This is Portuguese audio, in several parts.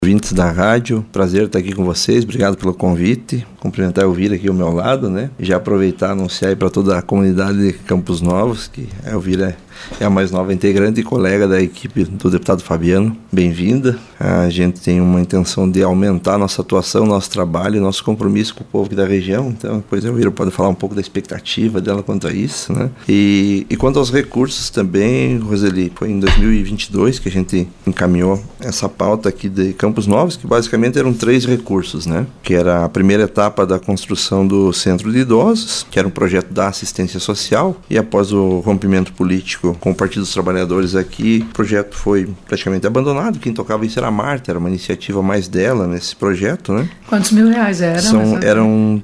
Ouvintes da rádio, prazer estar aqui com vocês, obrigado pelo convite, cumprimentar a Elvira aqui ao meu lado, né? E já aproveitar e anunciar aí para toda a comunidade de Campos Novos, que a Elvira é a mais nova integrante e colega da equipe do deputado Fabiano. Bem-vinda. A gente tem uma intenção de aumentar nossa atuação, nosso trabalho, nosso compromisso com o povo aqui da região, então depois a Elvira pode falar um pouco da expectativa dela quanto a isso, né? E quanto aos recursos também, Roseli, foi em 2022 que a gente encaminhou essa pauta aqui de Campos Novos, que basicamente eram 3 recursos, né? Que era a primeira etapa da construção do Centro de Idosos, que era um projeto da assistência social, e após o rompimento político com o Partido dos Trabalhadores aqui, o projeto foi praticamente abandonado. Quem tocava isso era a Marta, era uma iniciativa mais dela nesse projeto, né? Quantos mil reais eram? Eram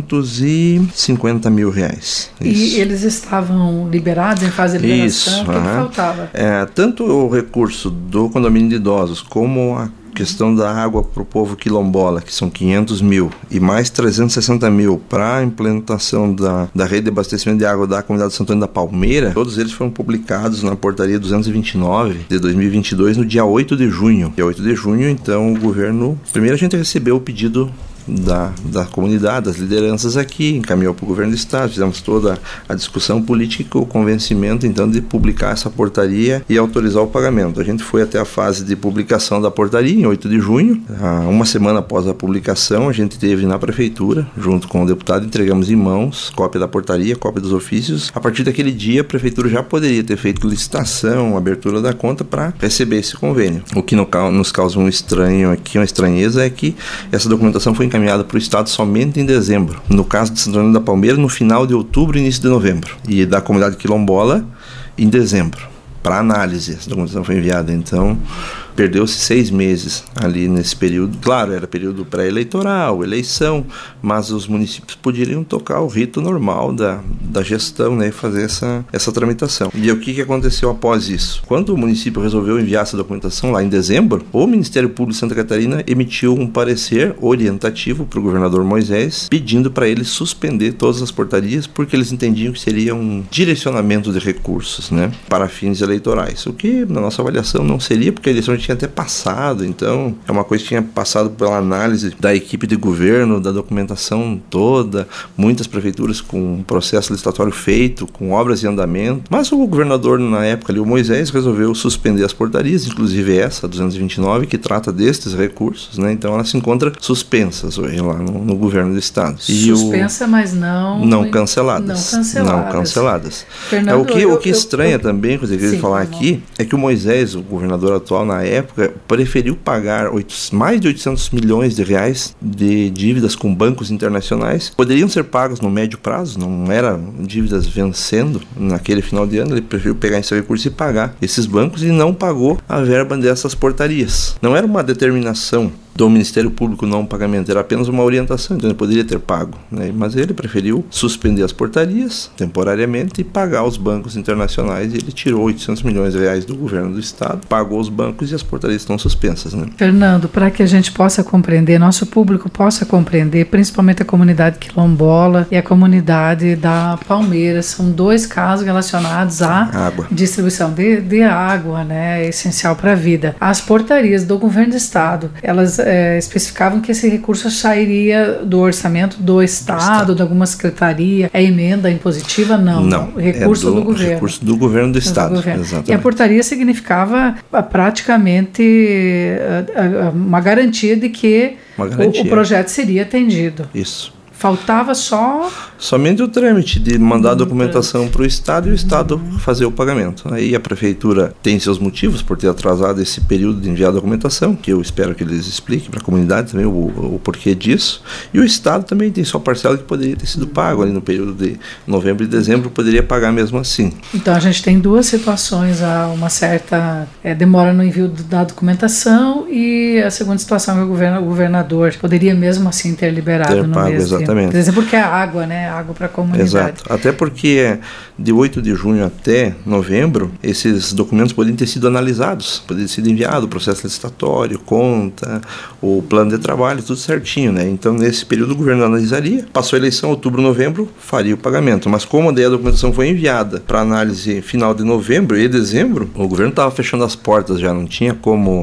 350 mil reais. E eles estavam liberados em fase de liberação? O que faltava? Tanto o recurso do condomínio de idosos como a questão da água para o povo quilombola, que são 500 mil, e mais 360 mil para a implementação da rede de abastecimento de água da comunidade de Santo Antônio da Palmeira, todos eles foram publicados na portaria 229 de 2022 no dia 8 de junho. Dia 8 de junho, então, o governo... Primeiro a gente recebeu o pedido da comunidade, das lideranças aqui, encaminhou para o governo do estado, fizemos toda a discussão política, o convencimento então de publicar essa portaria e autorizar o pagamento. A gente foi até a fase de publicação da portaria em 8 de junho, uma semana após a publicação a gente teve na prefeitura, junto com o deputado, entregamos em mãos cópia da portaria, cópia dos ofícios. A partir daquele dia a prefeitura já poderia ter feito licitação, abertura da conta para receber esse convênio. O que nos causa um estranho aqui, uma estranheza, é que essa documentação foi encaminhada para o estado somente em dezembro. No caso de Santo Antônio da Palmeira, no final de outubro e início de novembro. E da comunidade quilombola, em dezembro. Para análise, essa documentação foi enviada. Então, perdeu-se 6 meses ali nesse período. Claro, era período pré-eleitoral, eleição, mas os municípios poderiam tocar o rito normal da gestão, né, e fazer essa tramitação. E o que aconteceu após isso? Quando o município resolveu enviar essa documentação lá em dezembro, o Ministério Público de Santa Catarina emitiu um parecer orientativo para o governador Moisés, pedindo para ele suspender todas as portarias, porque eles entendiam que seria um direcionamento de recursos, né, para fins eleitorais. O que, na nossa avaliação, não seria, porque a eleição tinha até passado, então é uma coisa que tinha passado pela análise da equipe de governo, da documentação toda, muitas prefeituras com um processo licitatório feito, com obras em andamento, mas o governador na época ali, o Moisés, resolveu suspender as portarias, inclusive essa, a 229, que trata destes recursos, né? Então ela se encontra suspensas hoje lá no governo do estado. Suspensa, mas não canceladas. Não canceladas. Fernando, o que estranha também, que eu queria falar aqui, é que o Moisés, o governador atual na época, preferiu pagar mais de 800 milhões de reais de dívidas com bancos internacionais. Poderiam ser pagos no médio prazo, não eram dívidas vencendo naquele final de ano. Ele preferiu pegar esse recurso e pagar esses bancos, e não pagou a verba dessas portarias. Não era uma determinação do Ministério Público não pagamento, era apenas uma orientação, então ele poderia ter pago, né? Mas ele preferiu suspender as portarias temporariamente e pagar os bancos internacionais, e ele tirou 800 milhões de reais do governo do estado, pagou os bancos e as portarias estão suspensas, né? Fernando, para que a gente possa compreender, nosso público possa compreender, principalmente a comunidade quilombola e a comunidade da Palmeira, são 2 casos relacionados à distribuição de água, né, essencial para a vida. As portarias do governo do estado, elas especificavam que esse recurso sairia do orçamento do estado, de alguma secretaria. É emenda impositiva? Não. Recurso do governo. Recurso do governo do estado. Exatamente. E a portaria signicava praticamente uma garantia de que o projeto seria atendido. Isso. Faltava somente o trâmite de mandar a documentação para o estado e o estado fazer o pagamento. Aí a prefeitura tem seus motivos por ter atrasado esse período de enviar a documentação, que eu espero que eles expliquem para a comunidade também o porquê disso. E o estado também tem sua parcela que poderia ter sido pago ali no período de novembro e dezembro, poderia pagar mesmo assim. Então a gente tem 2 situações, uma certa demora no envio da documentação, e a segunda situação é que o governador poderia mesmo assim ter liberado no mês. Exatamente. Quer dizer, porque é água, né? Água para a comunidade. Exato. Até porque de 8 de junho até novembro, esses documentos poderiam ter sido analisados, poderia ter sido enviado o processo licitatório, conta, o plano de trabalho, tudo certinho, né? Então, nesse período, o governo analisaria, passou a eleição, outubro, novembro, faria o pagamento. Mas como daí a documentação foi enviada para análise final de novembro e dezembro, o governo estava fechando as portas já, não tinha como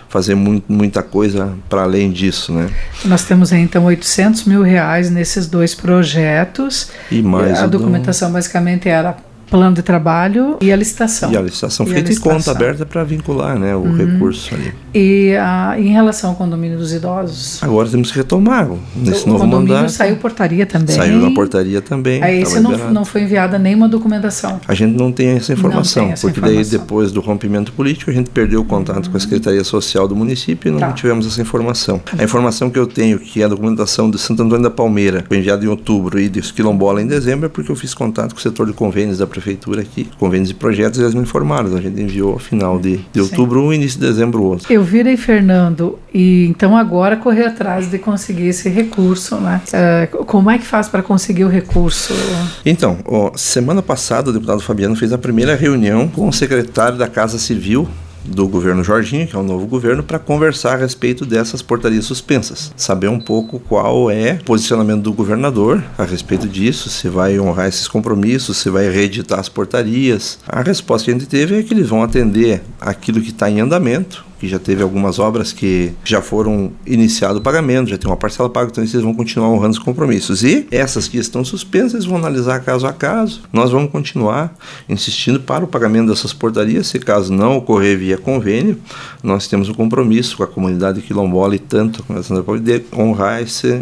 fazer muita coisa para além disso, né? Nós temos aí, então, R$800 mil nesses 2 projetos. E mais a documentação basicamente era plano de trabalho e a licitação. E a licitação feita em conta aberta para vincular, né, o recurso ali. E em relação ao condomínio dos idosos? Agora temos que retomar nesse novo mandato. O condomínio saiu portaria também? Saiu na portaria também. Aí esse não foi enviada nenhuma documentação? A gente não tem essa informação, porque daí depois do rompimento político a gente perdeu o contato com a Secretaria Social do município e não tivemos essa informação. A informação que eu tenho, que é a documentação de Santo Antônio da Palmeira, foi enviada em outubro e dos quilombola em dezembro, é porque eu fiz contato com o setor de convênios da prefeitura aqui, convênios e projetos, e eles me informaram. A gente enviou ao final de outubro um, início de dezembro outro. Eu virei, Fernando, e então agora correr atrás de conseguir esse recurso, né? Como é que faz para conseguir o recurso? Então, semana passada o deputado Fabiano fez a primeira reunião com o secretário da Casa Civil do governo Jorginho, que é o novo governo, para conversar a respeito dessas portarias suspensas. Saber um pouco qual é o posicionamento do governador a respeito disso, se vai honrar esses compromissos, se vai reeditar as portarias. A resposta que a gente teve é que eles vão atender aquilo que está em andamento, que já teve algumas obras que já foram iniciado o pagamento, já tem uma parcela paga, então eles vão continuar honrando os compromissos. E essas que estão suspensas, eles vão analisar caso a caso. Nós vamos continuar insistindo para o pagamento dessas portarias, se caso não ocorrer via convênio, nós temos um compromisso com a comunidade quilombola e tanto com essa de honrar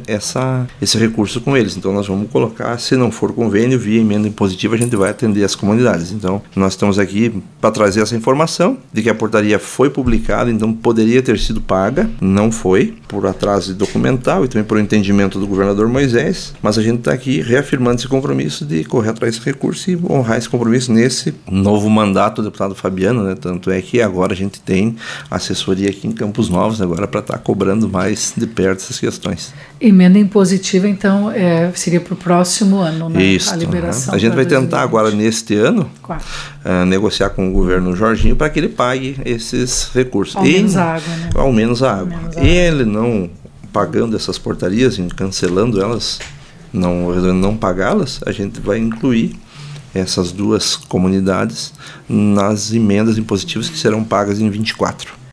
esse recurso com eles. Então nós vamos colocar, se não for convênio, via emenda impositiva, a gente vai atender as comunidades. Então nós estamos aqui para trazer essa informação de que a portaria foi publicada, então poderia ter sido paga, não foi, por atraso documental e também por entendimento do governador Moisés, mas a gente está aqui reafirmando esse compromisso de correr atrás desse recurso e honrar esse compromisso nesse novo mandato do deputado Fabiano, né? Tanto é que agora a gente tem assessoria aqui em Campos Novos agora para estar cobrando mais de perto essas questões. Emenda impositiva, então, seria para o próximo ano, né? Isso, a liberação. A gente vai tentar agora, neste ano, negociar com o governo Jorginho para que ele pague esses recursos. Ao menos a água, né? Ao menos a água. E ele não pagando essas portarias, cancelando elas, não pagá-las, a gente vai incluir essas 2 comunidades nas emendas impositivas que serão pagas em 24.